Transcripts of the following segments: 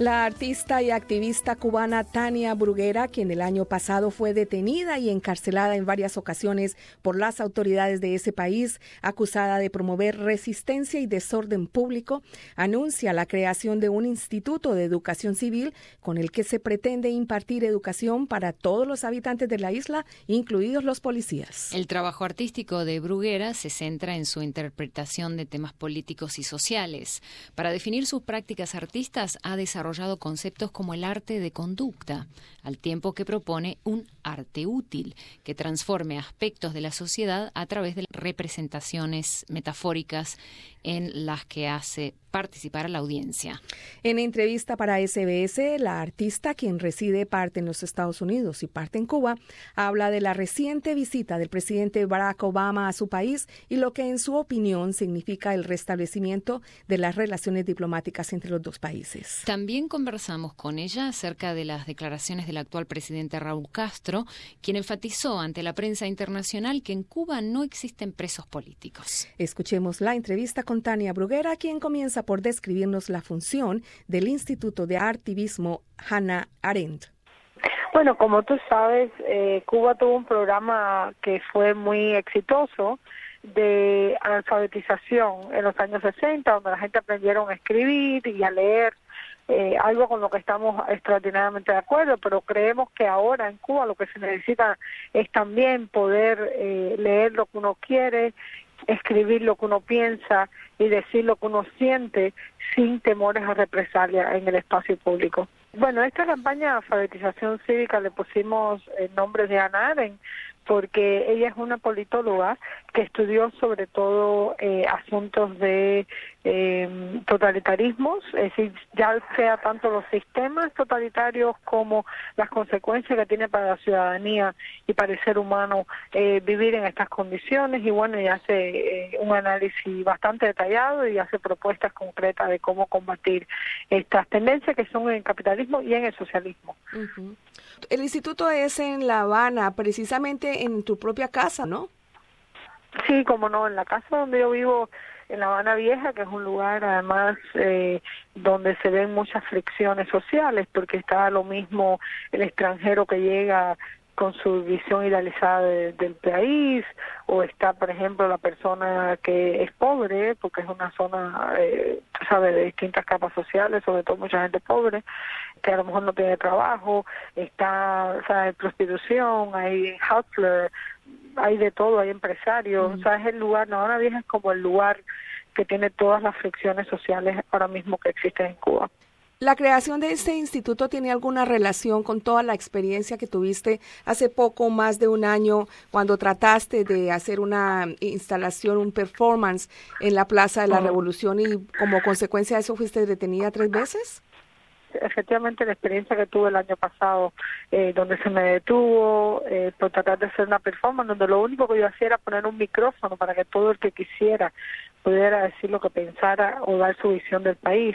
La artista y activista cubana Tania Bruguera, quien el año pasado fue detenida y encarcelada en varias ocasiones por las autoridades de ese país, acusada de promover resistencia y desorden público, anuncia la creación de un instituto de educación civil con el que se pretende impartir educación para todos los habitantes de la isla, incluidos los policías. El trabajo artístico de Bruguera se centra en su interpretación de temas políticos y sociales. Para definir sus prácticas artistas, ha desarrollado conceptos como el arte de conducta, al tiempo que propone un arte útil, que transforme aspectos de la sociedad a través de representaciones metafóricas en las que hace participar a la audiencia. En entrevista para SBS, la artista, quien reside parte en los Estados Unidos y parte en Cuba, habla de la reciente visita del presidente Barack Obama a su país y lo que en su opinión significa el restablecimiento de las relaciones diplomáticas entre los dos países. También conversamos con ella acerca de las declaraciones del actual presidente Raúl Castro, quien enfatizó ante la prensa internacional que en Cuba no existen presos políticos. Escuchemos la entrevista con Tania Bruguera, quien comienza por describirnos la función del Instituto de Artivismo Hannah Arendt. Bueno, como tú sabes, Cuba tuvo un programa que fue muy exitoso de alfabetización en los años 60, donde la gente aprendieron a escribir y a leer, algo con lo que estamos extraordinariamente de acuerdo, pero creemos que ahora en Cuba lo que se necesita es también poder leer lo que uno quiere, escribir lo que uno piensa y decir lo que uno siente sin temores a represalia en el espacio público. Bueno, esta campaña de alfabetización cívica le pusimos el nombre de Hannah Arendt porque ella es una politóloga que estudió sobre todo asuntos de totalitarismos, es decir, ya sea tanto los sistemas totalitarios como las consecuencias que tiene para la ciudadanía y para el ser humano vivir en estas condiciones, y bueno, ella hace un análisis bastante detallado y hace propuestas concretas de cómo combatir estas tendencias que son en el capitalismo y en el socialismo. Uh-huh. El instituto es en La Habana, precisamente en tu propia casa, ¿no? Sí, como no, en la casa donde yo vivo, en La Habana Vieja, que es un lugar además donde se ven muchas fricciones sociales, porque está lo mismo el extranjero que llega con su visión idealizada del país, o está, por ejemplo, la persona que es pobre, porque es una zona, sabe, de distintas capas sociales, sobre todo mucha gente pobre, que a lo mejor no tiene trabajo, está, ¿sabes?, prostitución, hay hustler, hay de todo, hay empresarios, o sea, es el lugar, La Habana Vieja es como el lugar que tiene todas las fricciones sociales ahora mismo que existen en Cuba. ¿La creación de este instituto tiene alguna relación con toda la experiencia que tuviste hace poco, más de un año, cuando trataste de hacer una instalación, un performance en la Plaza de la Revolución y como consecuencia de eso fuiste detenida 3 veces? Efectivamente, la experiencia que tuve el año pasado, donde se me detuvo por tratar de hacer una performance, donde lo único que yo hacía era poner un micrófono para que todo el que quisiera pudiera decir lo que pensara o dar su visión del país.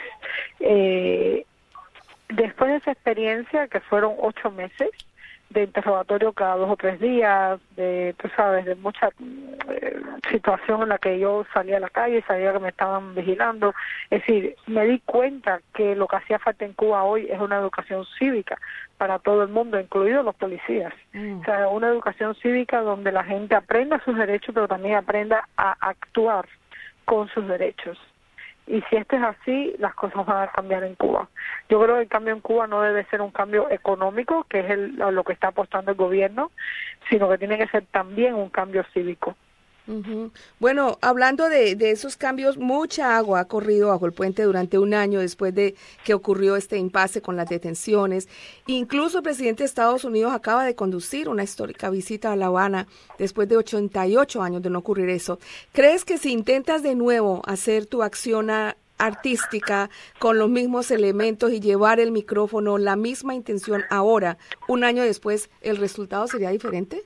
Después de esa experiencia, que fueron 8 meses de interrogatorio cada 2 o 3 días, de, tú sabes, de mucha situación en la que yo salía a la calle, sabía que me estaban vigilando, es decir, me di cuenta que lo que hacía falta en Cuba hoy es una educación cívica para todo el mundo, incluidos los policías. O sea, una educación cívica donde la gente aprenda sus derechos, pero también aprenda a actuar con sus derechos. Y si esto es así, las cosas van a cambiar en Cuba. Yo creo que el cambio en Cuba no debe ser un cambio económico, que es lo que está apostando el gobierno, sino que tiene que ser también un cambio cívico. Uh-huh. Bueno, hablando de esos cambios, mucha agua ha corrido bajo el puente durante un año después de que ocurrió este impasse con las detenciones. Incluso el presidente de Estados Unidos acaba de conducir una histórica visita a La Habana después de 88 años de no ocurrir eso. ¿Crees que si intentas de nuevo hacer tu acción artística con los mismos elementos y llevar el micrófono, la misma intención ahora, un año después, el resultado sería diferente?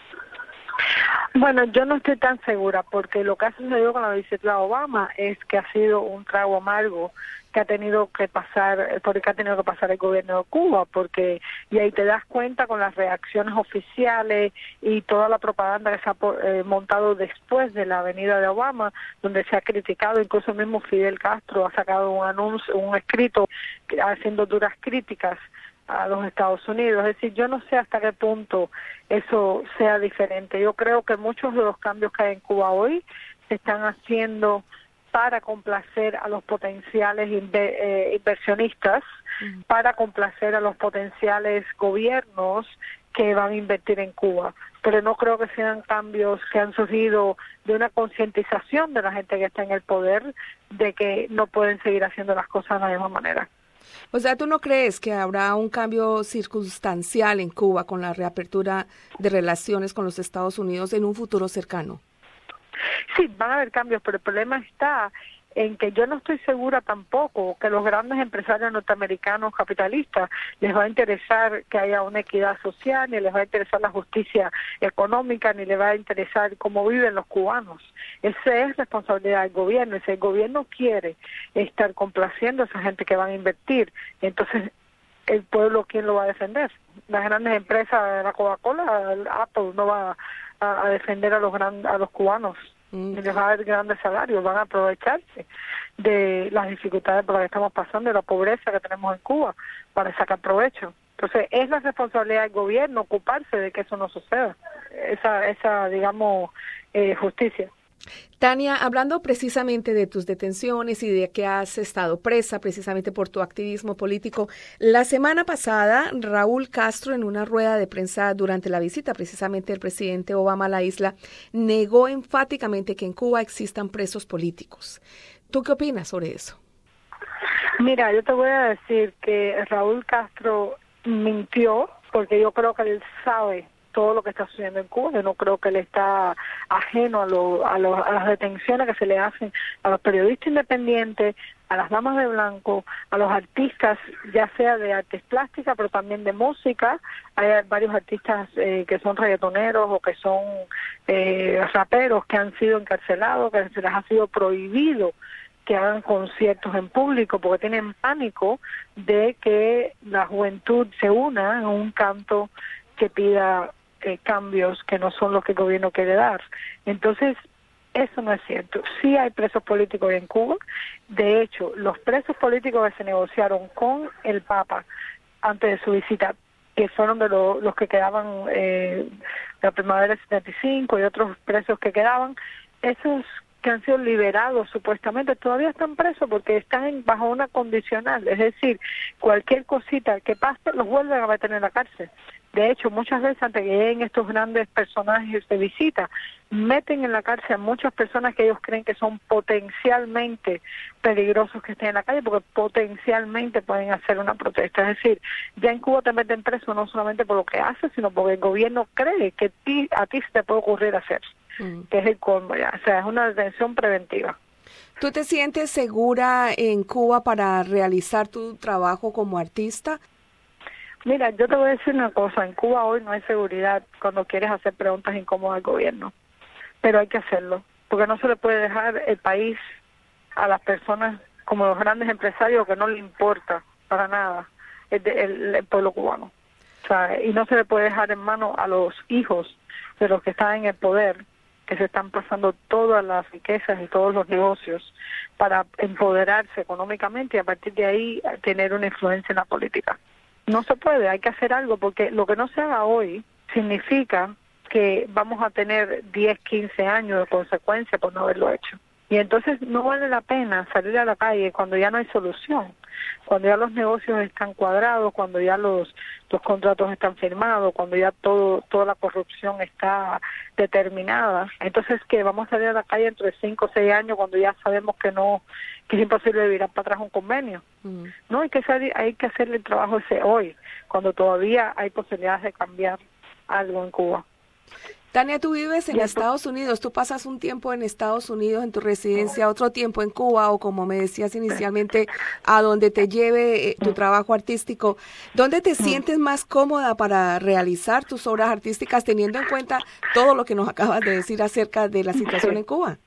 Bueno, yo no estoy tan segura, porque lo que ha sucedido con la visita de Obama es que ha sido un trago amargo que ha tenido que pasar, por el que ha tenido que pasar el gobierno de Cuba, porque y ahí te das cuenta con las reacciones oficiales y toda la propaganda que se ha montado después de la venida de Obama, donde se ha criticado, incluso el mismo Fidel Castro ha sacado un anuncio, un escrito haciendo duras críticas a los Estados Unidos. Es decir, yo no sé hasta qué punto eso sea diferente. Yo creo que muchos de los cambios que hay en Cuba hoy se están haciendo para complacer a los potenciales inversionistas, para complacer a los potenciales gobiernos que van a invertir en Cuba. Pero no creo que sean cambios que han surgido de una concientización de la gente que está en el poder de que no pueden seguir haciendo las cosas de la misma manera. O sea, ¿tú no crees que habrá un cambio circunstancial en Cuba con la reapertura de relaciones con los Estados Unidos en un futuro cercano? Sí, van a haber cambios, pero el problema está en que yo no estoy segura tampoco que los grandes empresarios norteamericanos capitalistas les va a interesar que haya una equidad social, ni les va a interesar la justicia económica, ni les va a interesar cómo viven los cubanos. Esa es responsabilidad del gobierno, y si el gobierno quiere estar complaciendo a esa gente que van a invertir, entonces el pueblo, ¿quién lo va a defender? Las grandes empresas, la Coca-Cola, Apple no va a defender a los cubanos, ni les va a dar grandes salarios, van a aprovecharse de las dificultades por las que estamos pasando, de la pobreza que tenemos en Cuba, para sacar provecho. Entonces, es la responsabilidad del gobierno ocuparse de que eso no suceda, esa digamos, justicia. Tania, hablando precisamente de tus detenciones y de que has estado presa precisamente por tu activismo político, la semana pasada Raúl Castro, en una rueda de prensa durante la visita precisamente del presidente Obama a la isla, negó enfáticamente que en Cuba existan presos políticos. ¿Tú qué opinas sobre eso? Mira, yo te voy a decir que Raúl Castro mintió, porque yo creo que él sabe todo lo que está sucediendo en Cuba. Yo no creo que él está ajeno a las detenciones que se le hacen a los periodistas independientes, a las damas de blanco, a los artistas, ya sea de artes plásticas, pero también de música. Hay varios artistas que son reggaetoneros o que son raperos que han sido encarcelados, que se les ha sido prohibido que hagan conciertos en público porque tienen pánico de que la juventud se una en un canto que pida cambios que no son los que el gobierno quiere dar. Entonces, eso no es cierto. Sí hay presos políticos en Cuba. De hecho, los presos políticos que se negociaron con el Papa antes de su visita, que fueron de los que quedaban la primavera del 75 y otros presos que quedaban, esos que han sido liberados supuestamente todavía están presos porque están bajo una condicional, es decir, cualquier cosita que pase los vuelven a meter en la cárcel. De hecho, muchas veces antes que lleguen estos grandes personajes de visita, meten en la cárcel a muchas personas que ellos creen que son potencialmente peligrosos que estén en la calle, porque potencialmente pueden hacer una protesta. Es decir, ya en Cuba te meten preso no solamente por lo que haces, sino porque el gobierno cree que a ti se te puede ocurrir hacer, que es el colmo ya. O sea, es una detención preventiva. ¿Tú te sientes segura en Cuba para realizar tu trabajo como artista? Mira, yo te voy a decir una cosa, en Cuba hoy no hay seguridad cuando quieres hacer preguntas incómodas al gobierno, pero hay que hacerlo, porque no se le puede dejar el país a las personas como los grandes empresarios que no le importa para nada el pueblo cubano. O sea, y no se le puede dejar en manos a los hijos de los que están en el poder, que se están pasando todas las riquezas y todos los negocios para empoderarse económicamente y a partir de ahí tener una influencia en la política. No se puede, hay que hacer algo, porque lo que no se haga hoy significa que vamos a tener 10, 15 años de consecuencia por no haberlo hecho. Y entonces no vale la pena salir a la calle cuando ya no hay solución, cuando ya los negocios están cuadrados, cuando ya los contratos están firmados, cuando ya toda la corrupción está determinada. Entonces, ¿qué? Vamos a salir a la calle entre 5 o 6 años cuando ya sabemos que es imposible virar para atrás un convenio. No, hay que hacer el trabajo ese hoy, cuando todavía hay posibilidades de cambiar algo en Cuba. Tania, tú vives en Estados Unidos, tú pasas un tiempo en Estados Unidos en tu residencia, otro tiempo en Cuba o como me decías inicialmente, a donde te lleve tu trabajo artístico. ¿Dónde te sientes más cómoda para realizar tus obras artísticas teniendo en cuenta todo lo que nos acabas de decir acerca de la situación en Cuba?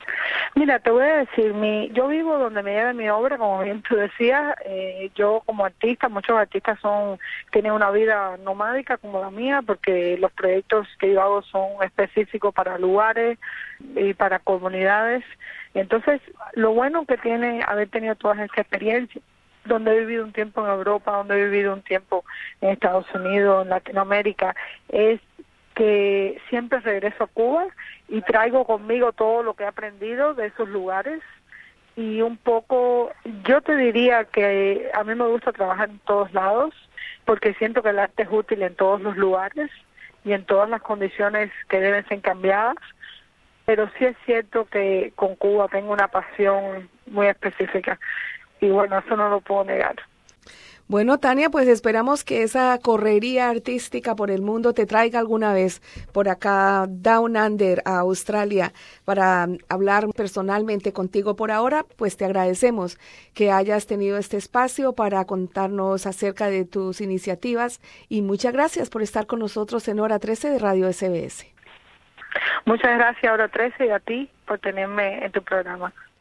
Mira, te voy a decir, yo vivo donde me lleva mi obra, como bien tú decías. Yo como artista, muchos artistas tienen una vida nomádica como la mía, porque los proyectos que yo hago son específicos para lugares y para comunidades. Entonces, lo bueno que tiene haber tenido todas estas experiencias, donde he vivido un tiempo en Europa, donde he vivido un tiempo en Estados Unidos, en Latinoamérica, es que siempre regreso a Cuba y traigo conmigo todo lo que he aprendido de esos lugares. Y un poco, yo te diría que a mí me gusta trabajar en todos lados, porque siento que el arte es útil en todos los lugares y en todas las condiciones que deben ser cambiadas. Pero sí es cierto que con Cuba tengo una pasión muy específica y bueno, eso no lo puedo negar. Bueno, Tania, pues esperamos que esa correría artística por el mundo te traiga alguna vez por acá, Down Under, a Australia, para hablar personalmente contigo. Por ahora, pues te agradecemos que hayas tenido este espacio para contarnos acerca de tus iniciativas y muchas gracias por estar con nosotros en Hora 13 de Radio SBS. Muchas gracias, Hora 13, y a ti por tenerme en tu programa.